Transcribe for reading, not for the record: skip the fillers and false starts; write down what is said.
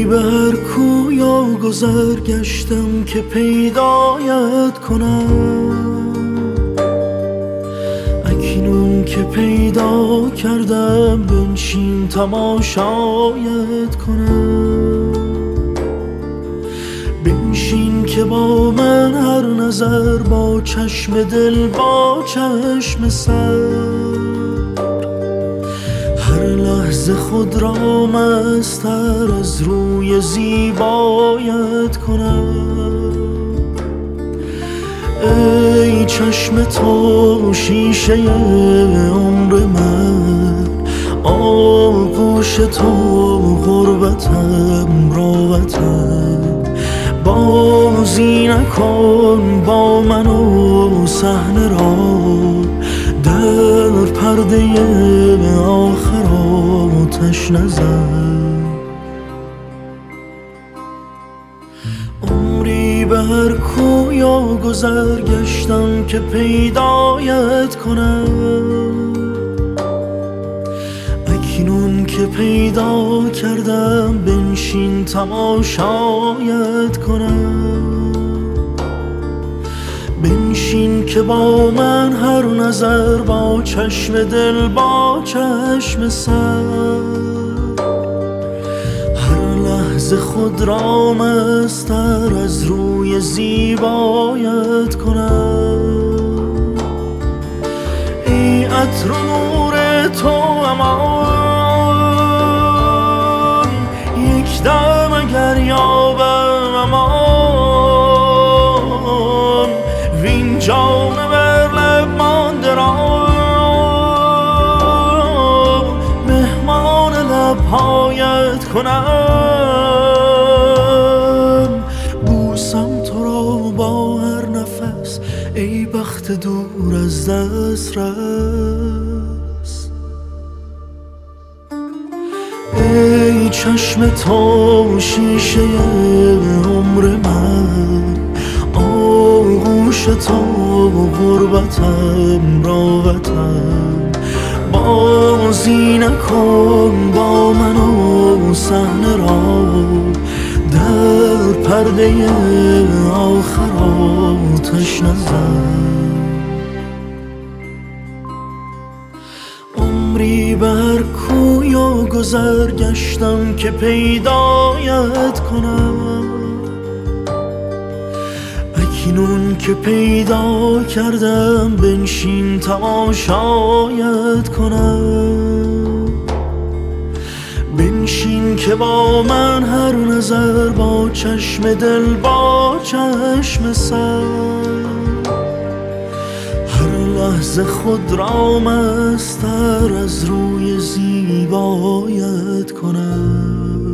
به هر کوی و گذر گشتم که پیدایت کنم، اکنون که پیدا کردم بنشین تماشایت کنم. بنشین که با من هر نظر، با چشم دل با چشم سر، هر لحظه خود را مستر از روی زیبایت کنم. ای چشم تو شیشه عمر من، آغوش تو غربتم راوتم. بازی نکن با من و صحنه را، در پرده آخر آتش نزن. عمری به هر کوی و گذر گشتم که پیدایت کنم، اکنون که پیدا کردم بنشین تماشایت کنم. بنشین که با من هر نظر، با چشم دل با چشم سر، هر لحظه خود را مستر از روی زیبایت کنم. ای عطر و نور تو امان، یک دم اگر یابم امان، وین جام بر لب مانده را مهمان لبهایت کنم. بوسم تو را با هر نفس، ای بخت دور از دسترس. ای چشم تو شیشه عمر من، آغوش تو غربتم راوتم. بازی نکن با من و صحنه را، در پرده آخر آتش نزن. عمری به هر کوی و گذر گشتم که پیدایت کنم، اکنون که پیدا کردم بنشین تماشایت کنم. بنشین که با من هر نظر، با چشم دل با چشم سر، هر لحظه خود را مستر از روی زیبایت کنم.